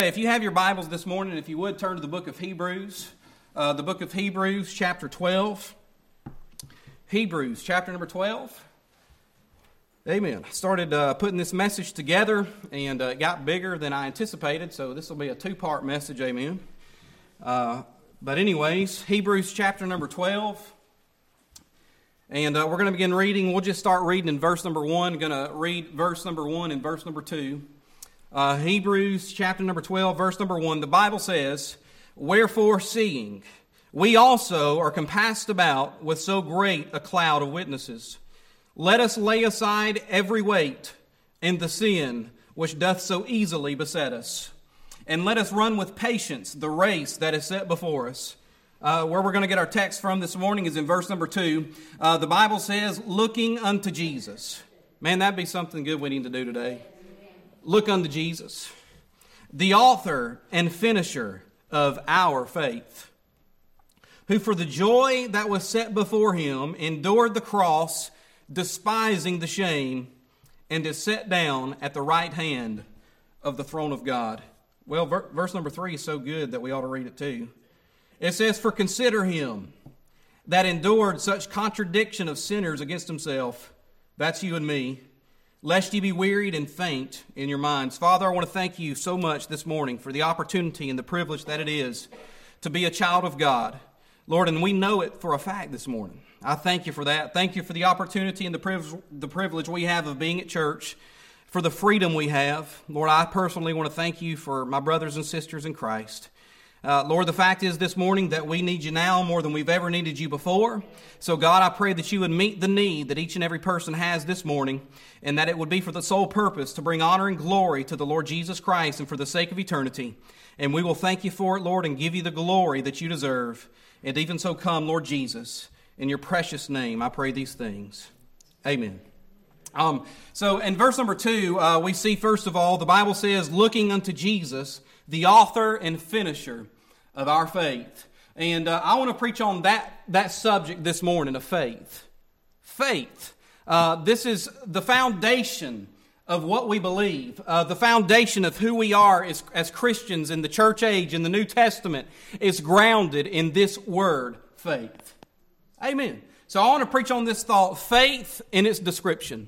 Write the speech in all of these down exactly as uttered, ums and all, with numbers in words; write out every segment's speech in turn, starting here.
If you have your Bibles this morning, if you would, turn to the book of Hebrews. Uh, the book of Hebrews, chapter twelve. Hebrews, chapter number twelve. Amen. I started uh, putting this message together, and uh, it got bigger than I anticipated, so this will be a two-part message, amen. Uh, but anyways, Hebrews, chapter number twelve. And uh, we're going to begin reading. We'll just start reading in verse number one. Going to read verse number one and verse number two. Uh, Hebrews chapter number twelve, verse number one, the Bible says, "Wherefore seeing we also are compassed about with so great a cloud of witnesses, let us lay aside every weight and the sin which doth so easily beset us, and let us run with patience the race that is set before us." Uh, where we're going to get our text from this morning is in verse number two. Uh, the Bible says, "Looking unto Jesus." Man, that'd be something good we need to do today. Look unto Jesus, the author and finisher of our faith, who for the joy that was set before him endured the cross, despising the shame, and is set down at the right hand of the throne of God. Well, ver- verse number three is so good that we ought to read it too. It says, "For consider him that endured such contradiction of sinners against himself," that's you and me, "lest ye be wearied and faint in your minds." Father, I want to thank you so much this morning for the opportunity and the privilege that it is to be a child of God. Lord, and we know it for a fact this morning. I thank you for that. Thank you for the opportunity and the privilege, the privilege we have of being at church, for the freedom we have. Lord, I personally want to thank you for my brothers and sisters in Christ. Uh, Lord, the fact is this morning that we need you now more than we've ever needed you before. So God, I pray that you would meet the need that each and every person has this morning, and that it would be for the sole purpose to bring honor and glory to the Lord Jesus Christ and for the sake of eternity. And we will thank you for it, Lord, and give you the glory that you deserve. And even so come, Lord Jesus, in your precious name, I pray these things. Amen. Um, so in verse number two, uh, we see first of all, the Bible says, "Looking unto Jesus, the author and finisher of our faith." And uh, I want to preach on that, that subject this morning of faith. Faith. Uh, this is the foundation of what we believe. Uh, the foundation of who we are as, as Christians in the church age, in the New Testament, is grounded in this word, faith. Amen. So I want to preach on this thought, faith and its description.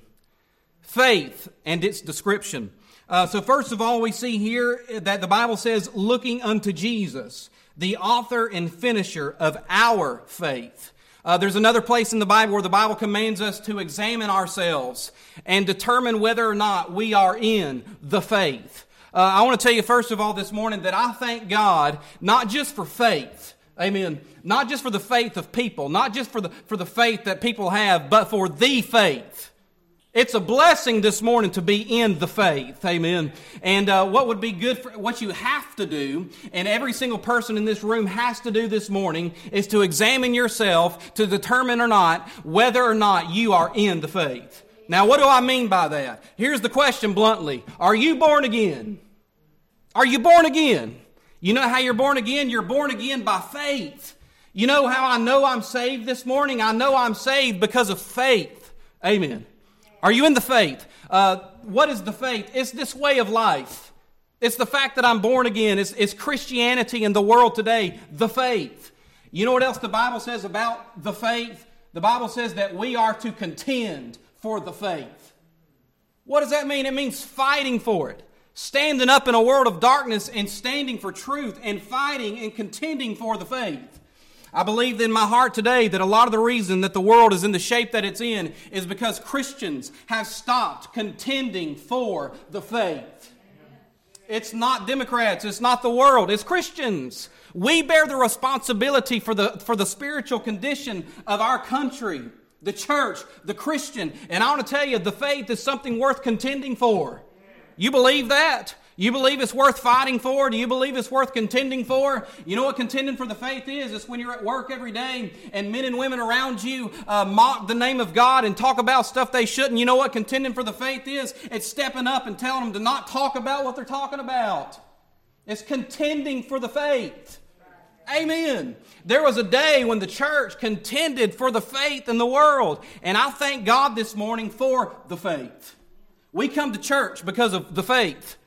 Faith and its description. Uh, so first of all, we see here that the Bible says, "Looking unto Jesus, the author and finisher of our faith." Uh, there's another place in the Bible where the Bible commands us to examine ourselves and determine whether or not we are in the faith. Uh, I want to tell you first of all this morning that I thank God not just for faith, amen, not just for the faith of people, not just for the for the faith that people have, but for the faith. It's a blessing this morning to be in the faith, amen. And uh, what would be good for, what you have to do, and every single person in this room has to do this morning, is to examine yourself to determine or not whether or not you are in the faith. Now, what do I mean by that? Here's the question bluntly. Are you born again? Are you born again? You know how you're born again? You're born again by faith. You know how I know I'm saved this morning? I know I'm saved because of faith. Amen. Are you in the faith? Uh, what is the faith? It's this way of life. It's the fact that I'm born again. It's, it's Christianity in the world today, the faith. You know what else the Bible says about the faith? The Bible says that we are to contend for the faith. What does that mean? It means fighting for it. Standing up in a world of darkness and standing for truth and fighting and contending for the faith. I believe in my heart today that a lot of the reason that the world is in the shape that it's in is because Christians have stopped contending for the faith. It's not Democrats, it's not the world, it's Christians. We bear the responsibility for the, for the spiritual condition of our country, the church, the Christian. And I want to tell you, the faith is something worth contending for. You believe that? You believe it's worth fighting for? Do you believe it's worth contending for? You know what contending for the faith is? It's when you're at work every day and men and women around you uh, mock the name of God and talk about stuff they shouldn't. You know what contending for the faith is? It's stepping up and telling them to not talk about what they're talking about. It's contending for the faith. Amen. There was a day when the church contended for the faith in the world. And I thank God this morning for the faith. We come to church because of the faith.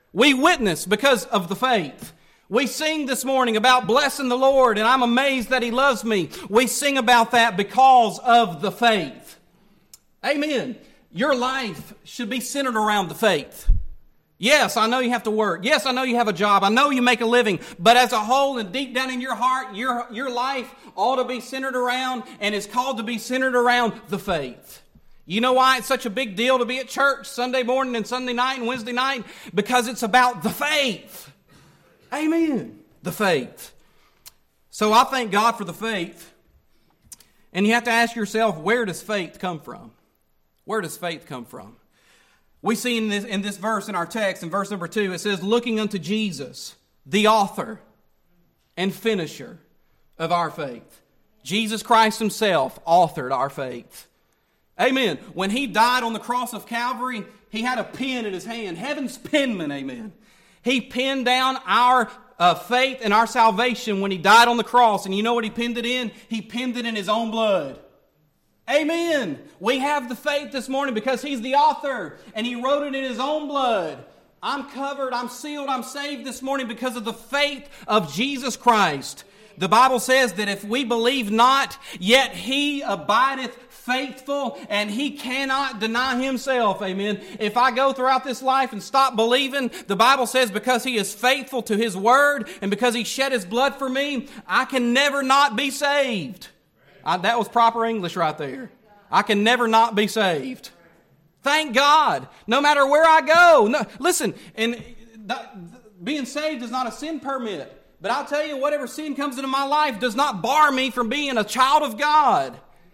We witness because of the faith. We sing this morning about blessing the Lord, and I'm amazed that He loves me. We sing about that because of the faith. Amen. Your life should be centered around the faith. Yes, I know you have to work. Yes, I know you have a job. I know you make a living. But as a whole and deep down in your heart, your, your life ought to be centered around and is called to be centered around the faith. You know why it's such a big deal to be at church Sunday morning and Sunday night and Wednesday night? Because it's about the faith. Amen. The faith. So I thank God for the faith. And you have to ask yourself, where does faith come from? Where does faith come from? We see in this, in this verse in our text, in verse number two, it says, looking unto Jesus, the author and finisher of our faith. Jesus Christ Himself authored our faith. Amen. When He died on the cross of Calvary, He had a pen in His hand. Heaven's penman, amen. He penned down our uh, faith and our salvation when He died on the cross. And you know what He penned it in? He penned it in His own blood. Amen. We have the faith this morning because He's the author and He wrote it in His own blood. I'm covered, I'm sealed, I'm saved this morning because of the faith of Jesus Christ. The Bible says that if we believe not, yet He abideth faithful, and He cannot deny Himself. Amen. If I go throughout this life and stop believing, the Bible says because He is faithful to His word and because He shed His blood for me, I can never not be saved. I, that was proper English right there. I can never not be saved. Thank God. No matter where I go. No, listen, and that, being saved is not a sin permit. But I'll tell you, whatever sin comes into my life does not bar me from being a child of God.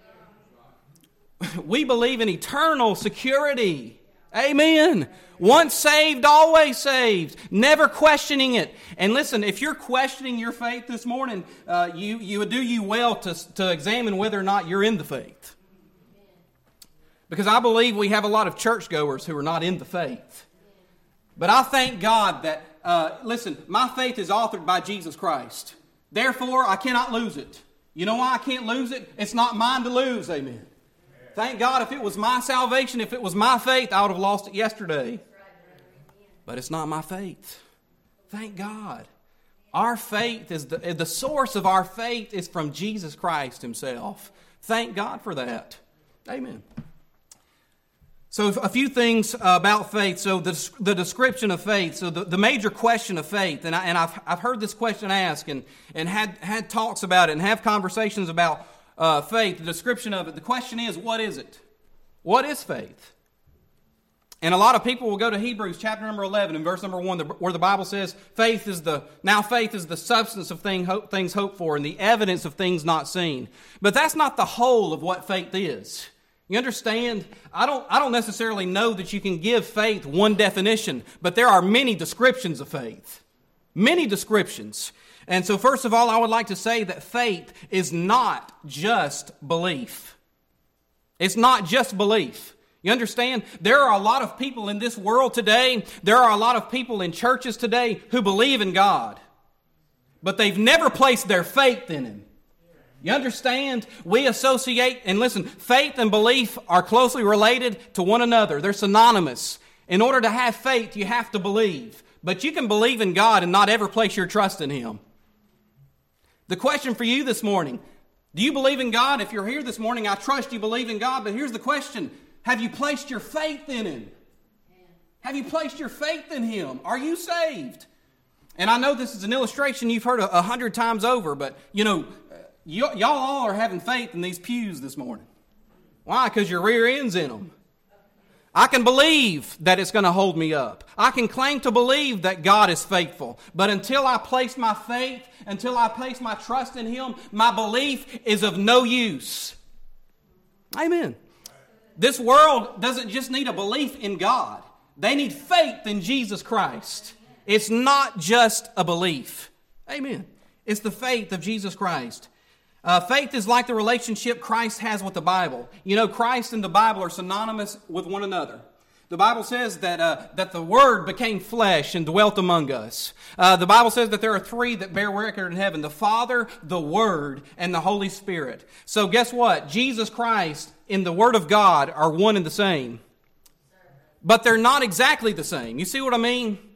We believe in eternal security. Amen. Once saved, always saved. Never questioning it. And listen, if you're questioning your faith this morning, uh, you, you would do you well to, to examine whether or not you're in the faith. Because I believe we have a lot of churchgoers who are not in the faith. But I thank God that, uh, listen, my faith is authored by Jesus Christ. Therefore, I cannot lose it. You know why I can't lose it? It's not mine to lose. Amen. Thank God if it was my salvation, if it was my faith, I would have lost it yesterday. But it's not my faith. Thank God. Our faith is the, the source of our faith is from Jesus Christ Himself. Thank God for that. Amen. So a few things about faith. So the, the description of faith. So the, the major question of faith, and, I, and I've, I've heard this question asked and, and had, had talks about it and have conversations about Uh, faith, the description of it. The question is, what is it? What is faith? And a lot of people will go to Hebrews chapter number eleven and verse number one, where the Bible says, faith is the, now faith is the substance of thing, hope, things hoped for and the evidence of things not seen. But that's not the whole of what faith is. You understand? I don't, I don't necessarily know that you can give faith one definition, but there are many descriptions of faith. Many descriptions. And so first of all, I would like to say that faith is not just belief. It's not just belief. You understand? There are a lot of people in this world today, there are a lot of people in churches today who believe in God, but they've never placed their faith in Him. You understand? We associate, and listen, faith and belief are closely related to one another. They're synonymous. In order to have faith, you have to believe. But you can believe in God and not ever place your trust in Him. The question for you this morning, do you believe in God? If you're here this morning, I trust you believe in God. But here's the question, have you placed your faith in Him? Have you placed your faith in Him? Are you saved? And I know this is an illustration you've heard a, a hundred times over, but you know, y- y'all all are having faith in these pews this morning. Why? Because your rear end's in them. I can believe that it's going to hold me up. I can claim to believe that God is faithful. But until I place my faith, until I place my trust in Him, my belief is of no use. Amen. This world doesn't just need a belief in God. They need faith in Jesus Christ. It's not just a belief. Amen. It's the faith of Jesus Christ. Uh, faith is like the relationship Christ has with the Bible. You know, Christ and the Bible are synonymous with one another. The Bible says that uh, that the Word became flesh and dwelt among us. Uh, the Bible says that there are three that bear record in heaven: the Father, the Word, and the Holy Spirit. So guess what? Jesus Christ and the Word of God are one and the same. But they're not exactly the same. You see what I mean?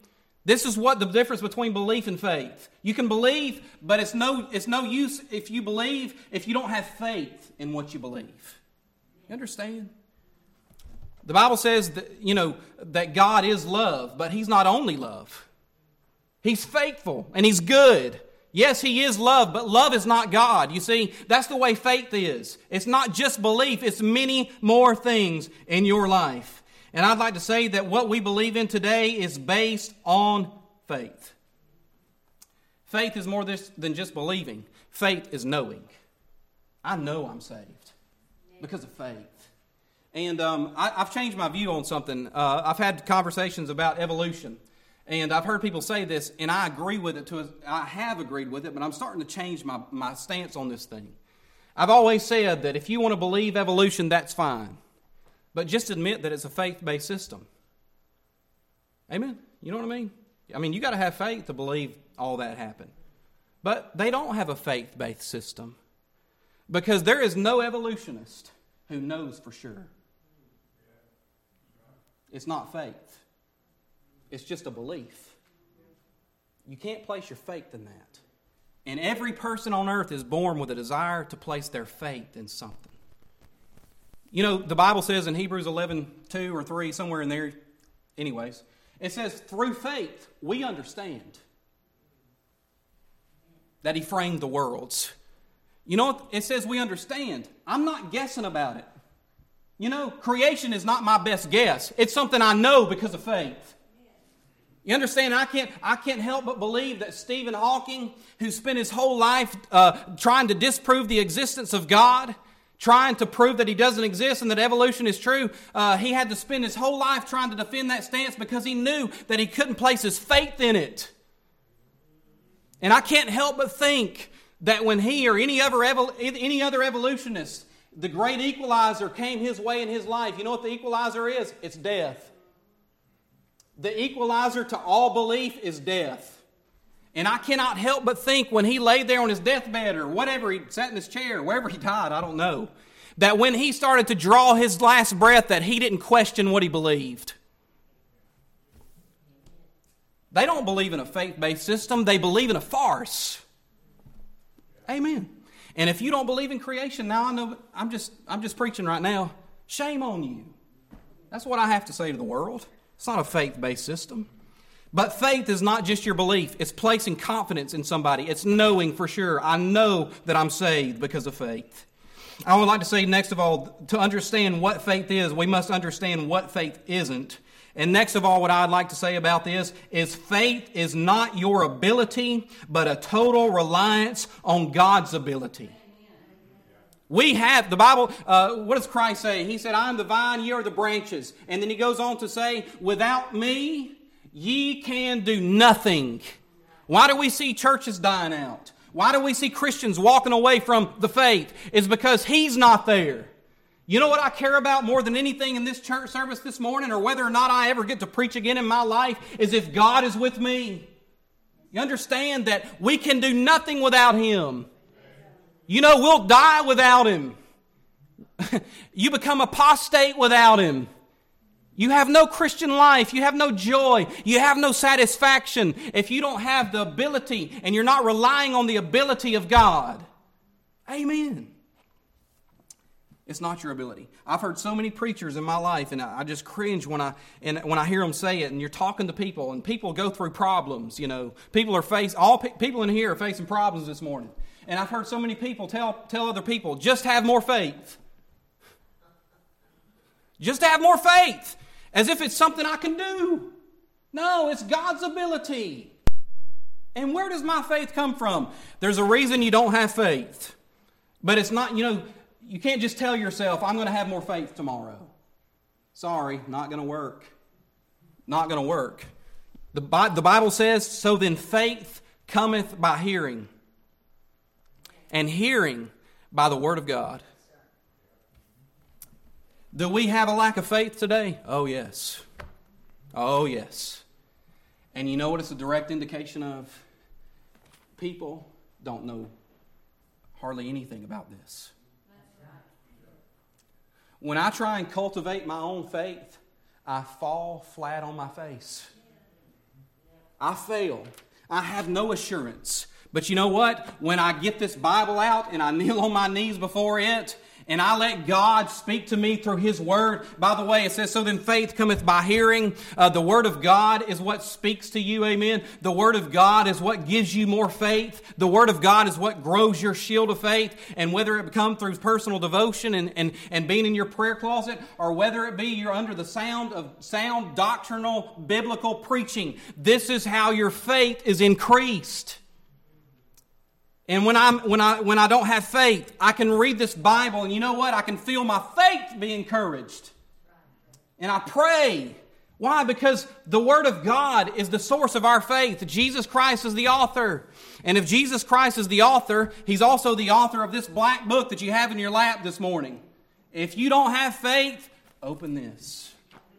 This is what the difference between belief and faith. You can believe, but it's no, it's no use if you believe if you don't have faith in what you believe. You understand? The Bible says that, you know, that God is love, but He's not only love. He's faithful and He's good. Yes, He is love, but love is not God. You see, that's the way faith is. It's not just belief, it's many more things in your life. And I'd like to say that what we believe in today is based on faith. Faith is more this than just believing. Faith is knowing. I know I'm saved because of faith. And um, I, I've changed my view on something. Uh, I've had conversations about evolution. And I've heard people say this, and I agree with it. To a, I have agreed with it, but I'm starting to change my, my stance on this thing. I've always said that if you want to believe evolution, that's fine. But just admit that it's a faith-based system. Amen? You know what I mean? I mean, you got to have faith to believe all that happened. But they don't have a faith-based system. Because there is no evolutionist who knows for sure. It's not faith. It's just a belief. You can't place your faith in that. And every person on earth is born with a desire to place their faith in something. You know, the Bible says in Hebrews eleven, two or three, somewhere in there, anyways, it says, through faith we understand that He framed the worlds. You know, it says we understand. I'm not guessing about it. You know, creation is not my best guess. It's something I know because of faith. You understand? I can't, I can't help but believe that Stephen Hawking, who spent his whole life uh, trying to disprove the existence of God, trying to prove that He doesn't exist and that evolution is true, uh, he had to spend his whole life trying to defend that stance because he knew that he couldn't place his faith in it. And I can't help but think that when he or any other, evol- any other evolutionist, the great equalizer came his way in his life, you know what the equalizer is? It's death. The equalizer to all belief is death. And I cannot help but think when he laid there on his deathbed or whatever, he sat in his chair, wherever he died, I don't know, that when he started to draw his last breath that he didn't question what he believed. They don't believe in a faith-based system. They believe in a farce. Amen. And if you don't believe in creation, now I know I'm just I'm just preaching right now. Shame on you. That's what I have to say to the world. It's not a faith-based system. But faith is not just your belief. It's placing confidence in somebody. It's knowing for sure. I know that I'm saved because of faith. I would like to say, next of all, to understand what faith is, we must understand what faith isn't. And next of all, what I'd like to say about this is faith is not your ability, but a total reliance on God's ability. We have, the Bible, uh, what does Christ say? He said, I am the vine, ye are the branches. And then He goes on to say, without me, ye can do nothing. Why do we see churches dying out? Why do we see Christians walking away from the faith? It's because He's not there. You know what I care about more than anything in this church service this morning, or whether or not I ever get to preach again in my life, is if God is with me. You understand that we can do nothing without Him. You know, we'll die without Him. You become apostate without Him. You have no Christian life. You have no joy. You have no satisfaction if you don't have the ability and you're not relying on the ability of God. Amen. It's not your ability. I've heard so many preachers in my life, and I just cringe when I and when I hear them say it. And you're talking to people, and people go through problems. You know, people are face all pe- people in here are facing problems this morning. And I've heard so many people tell tell other people, just have more faith. Just have more faith. As if it's something I can do. No, it's God's ability. And where does my faith come from? There's a reason you don't have faith. But it's not, you know, you can't just tell yourself, I'm going to have more faith tomorrow. Sorry, not going to work. Not going to work. The, the Bible says, so then faith cometh by hearing. And hearing by the Word of God. Do we have a lack of faith today? Oh, yes. Oh, yes. And you know what it's a direct indication of? People don't know hardly anything about this. When I try and cultivate my own faith, I fall flat on my face. I fail. I have no assurance. But you know what? When I get this Bible out and I kneel on my knees before it, and I let God speak to me through His Word. By the way, it says, so then faith cometh by hearing. Uh, the Word of God is what speaks to you, amen. The Word of God is what gives you more faith. The Word of God is what grows your shield of faith. And whether it come through personal devotion and, and, and being in your prayer closet, or whether it be you're under the sound of sound doctrinal biblical preaching, this is how your faith is increased. And when I'm when I when I don't have faith, I can read this Bible, and you know what? I can feel my faith be encouraged. And I pray. Why? Because the Word of God is the source of our faith. Jesus Christ is the author. And if Jesus Christ is the author, He's also the author of this black book that you have in your lap this morning. If you don't have faith, open this.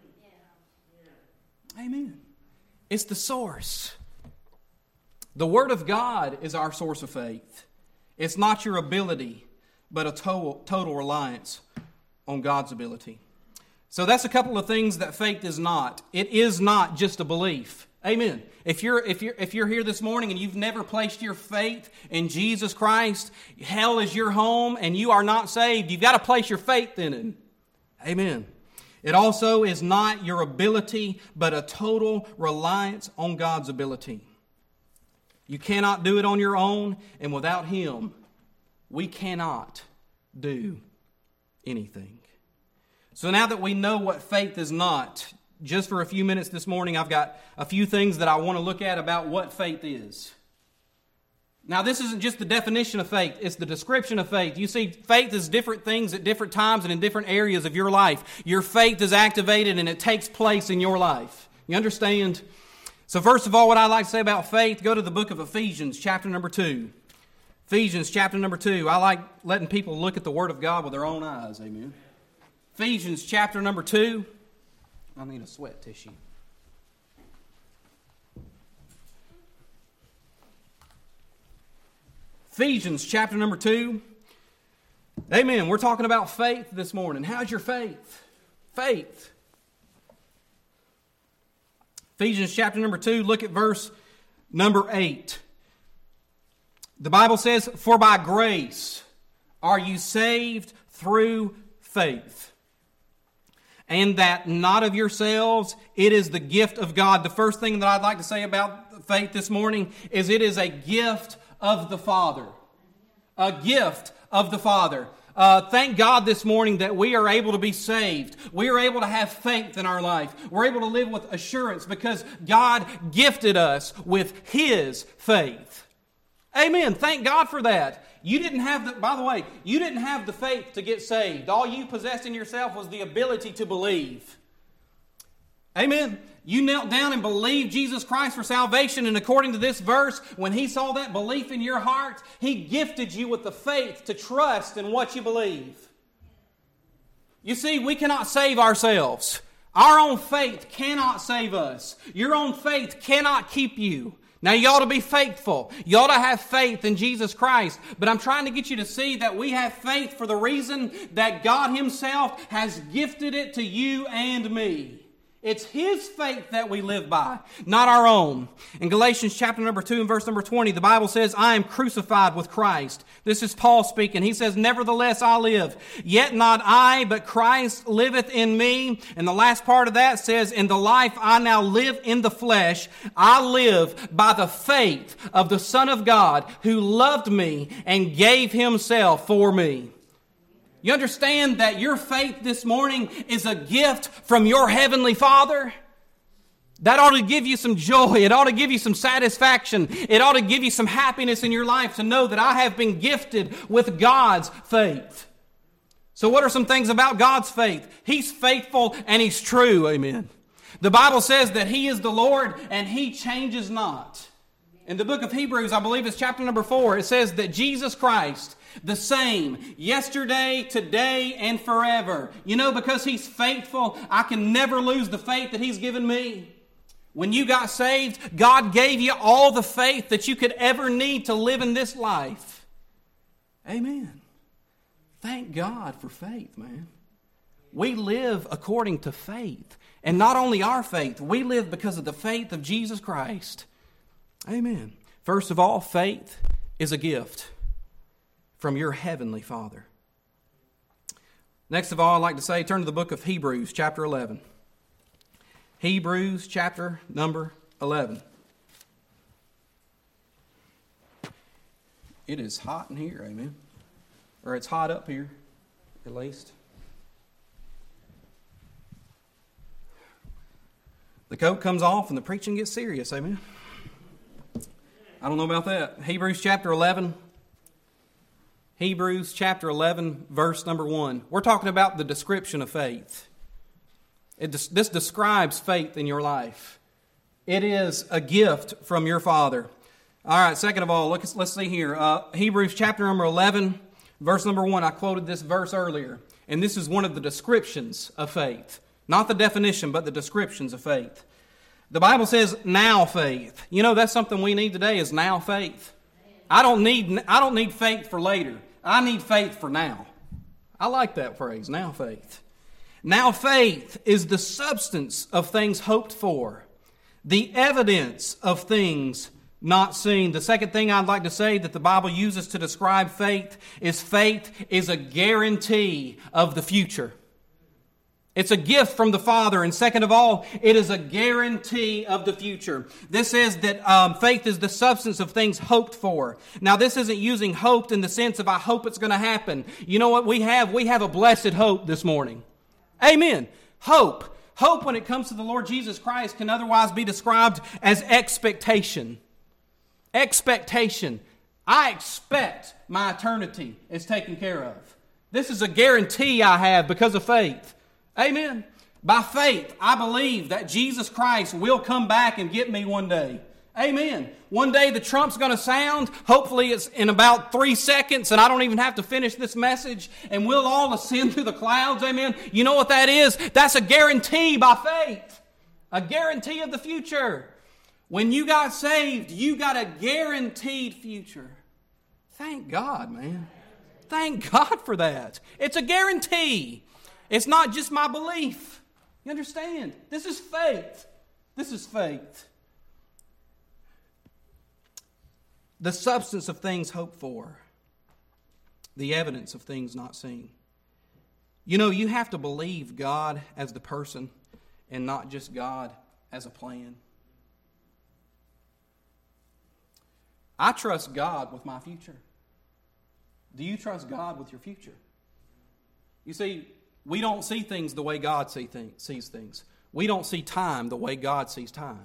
Amen. It's the source. The Word of God is our source of faith. It's not your ability, but a total, total reliance on God's ability. So that's a couple of things that faith is not. It is not just a belief. Amen. If you're, if you're, if you're here this morning and you've never placed your faith in Jesus Christ, hell is your home and you are not saved, you've got to place your faith in it. Amen. It also is not your ability, but a total reliance on God's ability. You cannot do it on your own, and without Him, we cannot do anything. So now that we know what faith is not, just for a few minutes this morning, I've got a few things that I want to look at about what faith is. Now, this isn't just the definition of faith, it's the description of faith. You see, faith is different things at different times and in different areas of your life. Your faith is activated and it takes place in your life. You understand? So first of all, what I'd like to say about faith, go to the book of Ephesians, chapter number two. Ephesians, chapter number two. I like letting people look at the Word of God with their own eyes, amen. Ephesians, chapter number two. I need a sweat tissue. Ephesians, chapter number two. Amen. We're talking about faith this morning. How's your faith? Faith. Ephesians chapter number two, look at verse number eight. The Bible says, for by grace are you saved through faith. And that not of yourselves, it is the gift of God. The first thing that I'd like to say about faith this morning is it is a gift of the Father. A gift of the Father. Uh, thank God this morning that we are able to be saved. We are able to have faith in our life. We're able to live with assurance because God gifted us with His faith. Amen. Thank God for that. You didn't have the, by the way, you didn't have the faith to get saved. All you possessed in yourself was the ability to believe. Amen. You knelt down and believed Jesus Christ for salvation, and according to this verse, when He saw that belief in your heart, He gifted you with the faith to trust in what you believe. You see, we cannot save ourselves. Our own faith cannot save us. Your own faith cannot keep you. Now, you ought to be faithful. You ought to have faith in Jesus Christ. But I'm trying to get you to see that we have faith for the reason that God Himself has gifted it to you and me. It's His faith that we live by, not our own. In Galatians chapter number two and verse number twenty, the Bible says, I am crucified with Christ. This is Paul speaking. He says, nevertheless I live, yet not I, but Christ liveth in me. And the last part of that says, in the life I now live in the flesh, I live by the faith of the Son of God who loved me and gave Himself for me. You understand that your faith this morning is a gift from your Heavenly Father? That ought to give you some joy. It ought to give you some satisfaction. It ought to give you some happiness in your life to know that I have been gifted with God's faith. So what are some things about God's faith? He's faithful and He's true. Amen. The Bible says that He is the Lord and He changes not. In the book of Hebrews, I believe it's chapter number four, it says that Jesus Christ, the same yesterday, today, and forever. You know, because He's faithful, I can never lose the faith that He's given me. When you got saved, God gave you all the faith that you could ever need to live in this life. Amen. Thank God for faith, man. We live according to faith. And not only our faith, we live because of the faith of Jesus Christ. Amen. First of all, faith is a gift from your heavenly Father. Next of all, I'd like to say, turn to the book of Hebrews, chapter eleven. Hebrews, chapter number eleven. It is hot in here, amen. Or it's hot up here, at least. The coat comes off and the preaching gets serious, amen. I don't know about that. Hebrews chapter eleven. Hebrews chapter eleven, verse number one. We're talking about the description of faith. It, this describes faith in your life. It is a gift from your Father. All right, second of all, look, let's see here. Uh, Hebrews chapter number eleven, verse number one. I quoted this verse earlier. And this is one of the descriptions of faith. Not the definition, but the descriptions of faith. The Bible says, now faith. You know, that's something we need today is now faith. I don't need, I don't need faith for later. I need faith for now. I like that phrase, now faith. Now faith is the substance of things hoped for, the evidence of things not seen. The second thing I'd like to say that the Bible uses to describe faith is faith is a guarantee of the future. It's a gift from the Father. And second of all, it is a guarantee of the future. This says that um, faith is the substance of things hoped for. Now, this isn't using hoped in the sense of I hope it's going to happen. You know what we have? We have a blessed hope this morning. Amen. Hope. Hope when it comes to the Lord Jesus Christ can otherwise be described as expectation. Expectation. I expect my eternity is taken care of. This is a guarantee I have because of faith. Amen. By faith, I believe that Jesus Christ will come back and get me one day. Amen. One day the trump's going to sound. Hopefully it's in about three seconds and I don't even have to finish this message. And we'll all ascend through the clouds. Amen. You know what that is? That's a guarantee by faith. A guarantee of the future. When you got saved, you got a guaranteed future. Thank God, man. Thank God for that. It's a guarantee. It's not just my belief. You understand? This is faith. This is faith. The substance of things hoped for. The evidence of things not seen. You know, you have to believe God as the person and not just God as a plan. I trust God with my future. Do you trust God with your future? You see, we don't see things the way God see things, sees things. We don't see time the way God sees time.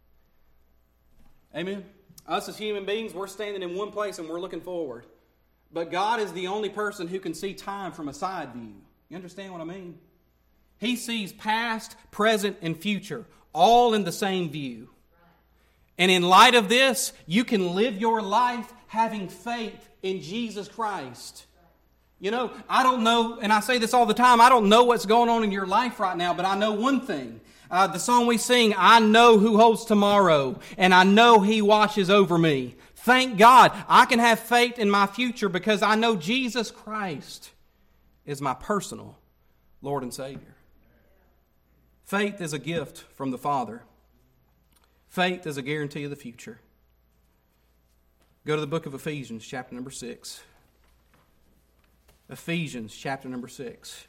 Amen? Us as human beings, we're standing in one place and we're looking forward. But God is the only person who can see time from a side view. You understand what I mean? He sees past, present, and future all in the same view. And in light of this, you can live your life having faith in Jesus Christ. You know, I don't know, and I say this all the time, I don't know what's going on in your life right now, but I know one thing. Uh, the song we sing, I know who holds tomorrow, and I know He watches over me. Thank God, I can have faith in my future because I know Jesus Christ is my personal Lord and Savior. Faith is a gift from the Father. Faith is a guarantee of the future. Go to the book of Ephesians, chapter number six. Ephesians chapter number six.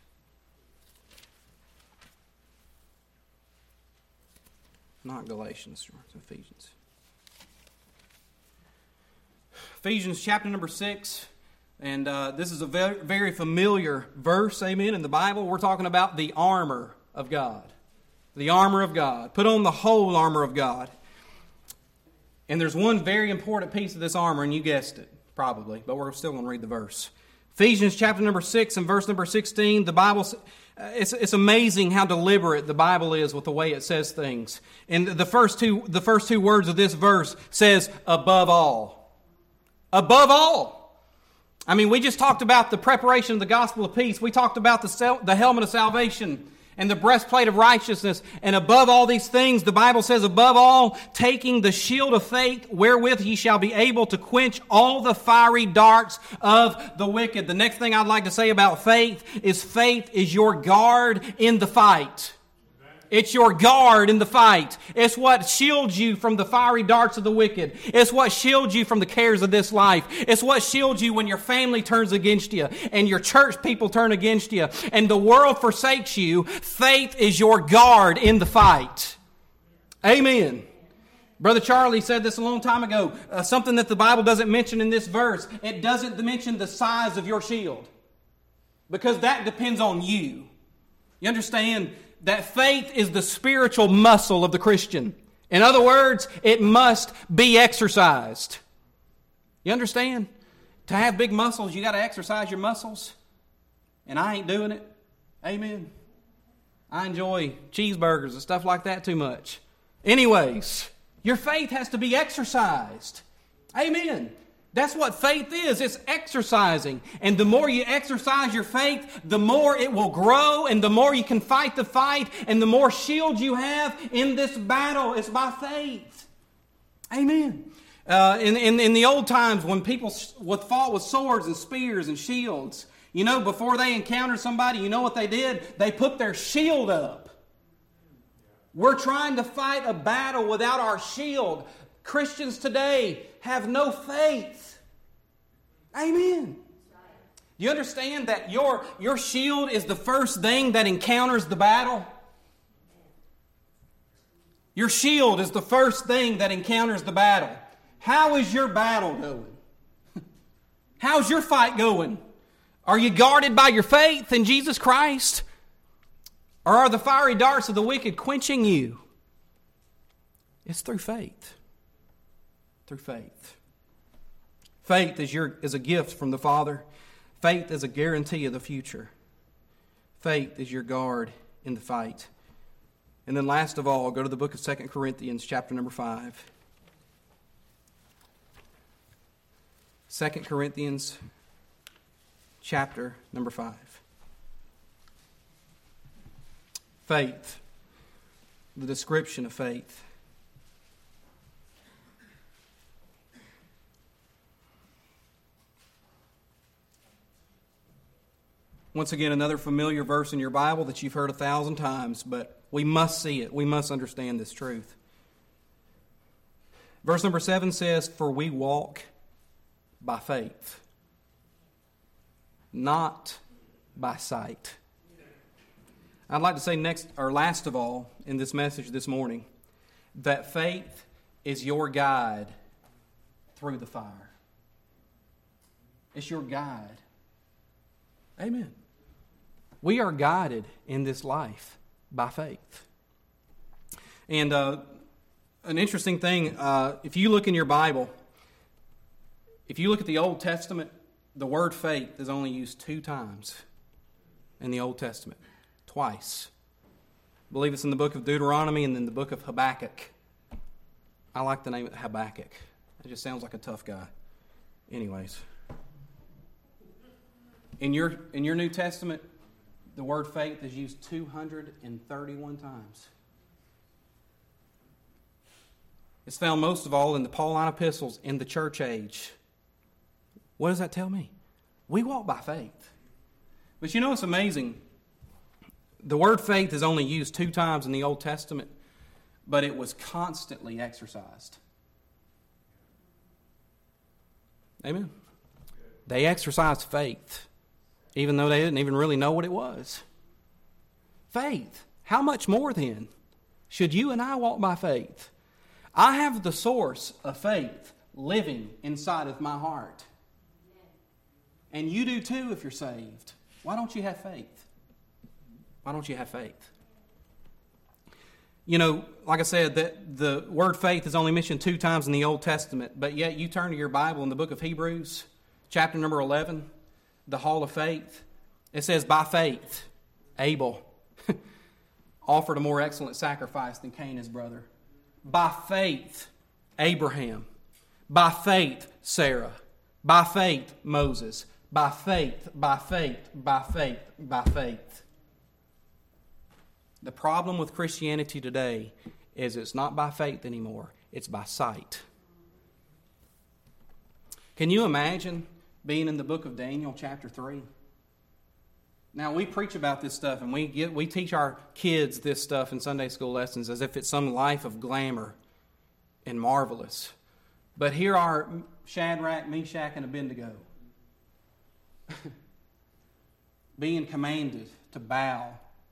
Not Galatians, it's Ephesians. Ephesians chapter number six. And uh, this is a very, very familiar verse, amen, in the Bible. We're talking about the armor of God. The armor of God. Put on the whole armor of God. And there's one very important piece of this armor, and you guessed it, probably, but we're still going to read the verse. Ephesians chapter number six and verse number sixteen, the Bible, it's, it's amazing how deliberate the Bible is with the way it says things. And the first two, the first two words of this verse says, above all. Above all. I mean, we just talked about the preparation of the gospel of peace. We talked about the, sel- the helmet of salvation and the breastplate of righteousness. And above all these things, the Bible says, above all, taking the shield of faith, wherewith ye shall be able to quench all the fiery darts of the wicked. The next thing I'd like to say about faith is faith is your guard in the fight. It's your guard in the fight. It's what shields you from the fiery darts of the wicked. It's what shields you from the cares of this life. It's what shields you when your family turns against you and your church people turn against you and the world forsakes you. Faith is your guard in the fight. Amen. Brother Charlie said this a long time ago, uh, something that the Bible doesn't mention in this verse. It doesn't mention the size of your shield because that depends on you. You understand? That faith is the spiritual muscle of the Christian. In other words, it must be exercised. You understand? To have big muscles, you got to exercise your muscles. And I ain't doing it. Amen. I enjoy cheeseburgers and stuff like that too much. Anyways, your faith has to be exercised. Amen. That's what faith is. It's exercising. And the more you exercise your faith, the more it will grow and the more you can fight the fight and the more shield you have in this battle. It's by faith. Amen. Uh, in, in, in the old times when people would fought with swords and spears and shields, you know, before they encountered somebody, you know what they did? They put their shield up. We're trying to fight a battle without our shield. Christians today have no faith. Amen. Do you understand that your, your shield is the first thing that encounters the battle? Your shield is the first thing that encounters the battle. How is your battle going? How's your fight going? Are you guarded by your faith in Jesus Christ? Or are the fiery darts of the wicked quenching you? It's through faith. Through faith. Faith is your is a gift from the Father. Faith is a guarantee of the future. Faith is your guard in the fight. And then last of all, go to the book of Second Corinthians, chapter number five. Second Corinthians, chapter number five. Faith. The description of faith. Once again, another familiar verse in your Bible that you've heard a thousand times, but we must see it. We must understand this truth. Verse number seven says, "For we walk by faith, not by sight." I'd like to say next, or last of all, in this message this morning, that faith is your guide through the fire. It's your guide. Amen. We are guided in this life by faith. And uh, an interesting thing, uh, if you look in your Bible, if you look at the Old Testament, the word faith is only used two times in the Old Testament. Twice. I believe it's in the book of Deuteronomy and then the book of Habakkuk. I like the name of Habakkuk. It just sounds like a tough guy. Anyways. In your, in your New Testament, the word faith is used two hundred thirty-one times. It's found most of all in the Pauline epistles in the church age. What does that tell me? We walk by faith. But you know what's amazing? The word faith is only used two times in the Old Testament, but it was constantly exercised. Amen. They exercised faith, even though they didn't even really know what it was. Faith. How much more then should you and I walk by faith? I have the source of faith living inside of my heart. And you do too if you're saved. Why don't you have faith? Why don't you have faith? You know, like I said, that the word faith is only mentioned two times in the Old Testament, but yet you turn to your Bible in the book of Hebrews, chapter number eleven, the hall of faith. It says, by faith, Abel offered a more excellent sacrifice than Cain, his brother. By faith, Abraham. By faith, Sarah. By faith, Moses. By faith, by faith, by faith, by faith. The problem with Christianity today is it's not by faith anymore. It's by sight. Can you imagine being in the book of Daniel chapter three? Now, we preach about this stuff, and we get we teach our kids this stuff in Sunday school lessons as if it's some life of glamour and marvelous. But here are Shadrach, Meshach, and Abednego being commanded to bow.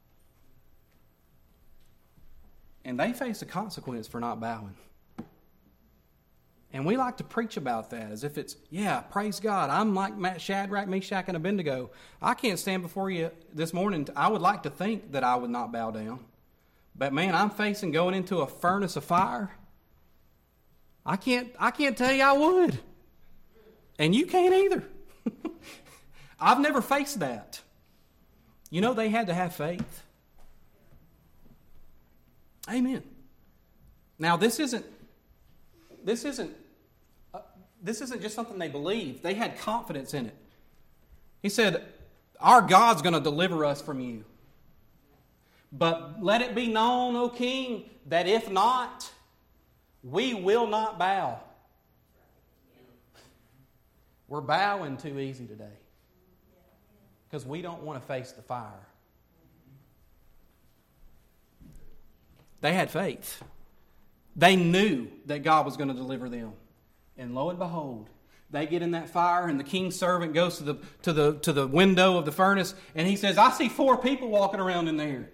And they face a consequence for not bowing. And we like to preach about that as if it's, yeah, praise God, I'm like Shadrach, Meshach, and Abednego. I can't stand before you this morning. I would like to think that I would not bow down. But man, I'm facing going into a furnace of fire. I can't, I can't tell you I would. And you can't either. I've never faced that. You know, they had to have faith. Amen. Now, this isn't, this isn't, uh, this isn't just something they believed. They had confidence in it. He said, our God's going to deliver us from you. But let it be known, O King, that if not, we will not bow. We're bowing too easy today because we don't want to face the fire. They had faith. They knew that God was going to deliver them. And lo and behold, they get in that fire, and the king's servant goes to the to the to the window of the furnace, and he says, I see four people walking around in there.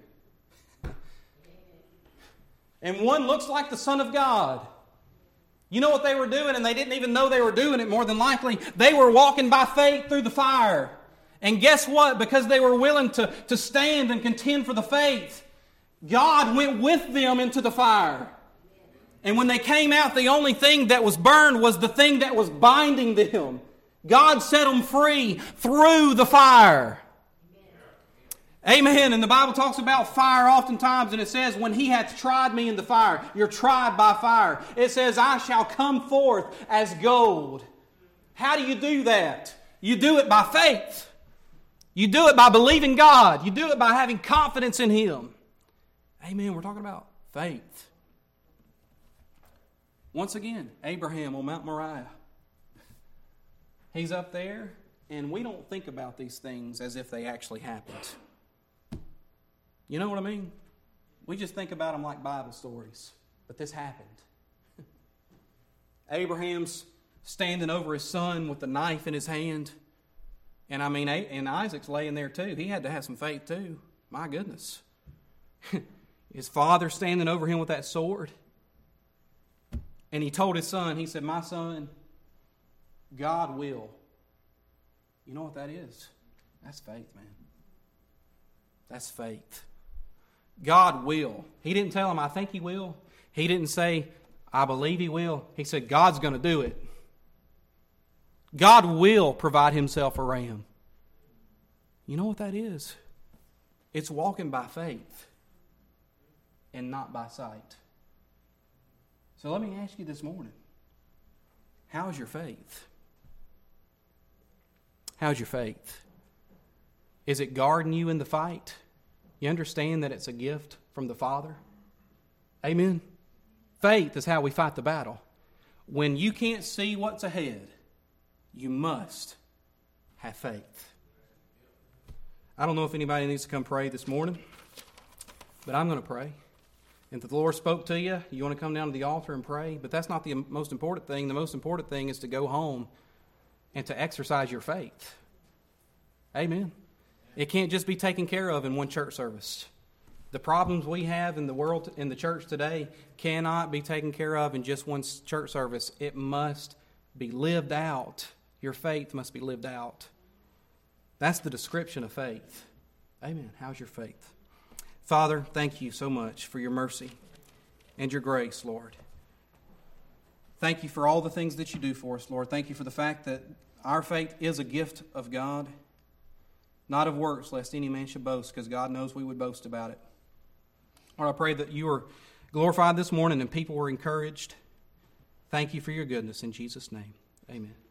And one looks like the Son of God. You know what they were doing, and they didn't even know they were doing it, more than likely. They were walking by faith through the fire. And guess what? Because they were willing to, to stand and contend for the faith, God went with them into the fire. And when they came out, the only thing that was burned was the thing that was binding them. God set them free through the fire. Amen. And the Bible talks about fire oftentimes, and it says, when he hath tried me in the fire, you're tried by fire. It says, I shall come forth as gold. How do you do that? You do it by faith. You do it by believing God. You do it by having confidence in Him. Amen. We're talking about faith. Once again, Abraham on Mount Moriah. He's up there, and we don't think about these things as if they actually happened. You know what I mean? We just think about them like Bible stories. But this happened. Abraham's standing over his son with the knife in his hand. And I mean, and Isaac's laying there too. He had to have some faith too. My goodness. His father standing over him with that sword. And he told his son, he said, my son, God will. You know what that is? That's faith, man. That's faith. God will. He didn't tell him, I think He will. He didn't say, I believe He will. He said, God's going to do it. God will provide Himself a ram. You know what that is? It's walking by faith and not by sight. So let me ask you this morning, how's your faith? How's your faith? Is it guarding you in the fight? You understand that it's a gift from the Father? Amen? Faith is how we fight the battle. When you can't see what's ahead, you must have faith. I don't know if anybody needs to come pray this morning, but I'm going to pray. If the Lord spoke to you, you want to come down to the altar and pray, but that's not the most important thing. The most important thing is to go home and to exercise your faith. Amen. It can't just be taken care of in one church service. The problems we have in the world, in the church today, cannot be taken care of in just one church service. It must be lived out. Your faith must be lived out. That's the description of faith. Amen. How's your faith? Father, thank you so much for your mercy and your grace, Lord. Thank you for all the things that you do for us, Lord. Thank you for the fact that our faith is a gift of God, not of works, lest any man should boast, because God knows we would boast about it. Lord, I pray that you are glorified this morning and people were encouraged. Thank you for your goodness in Jesus' name. Amen.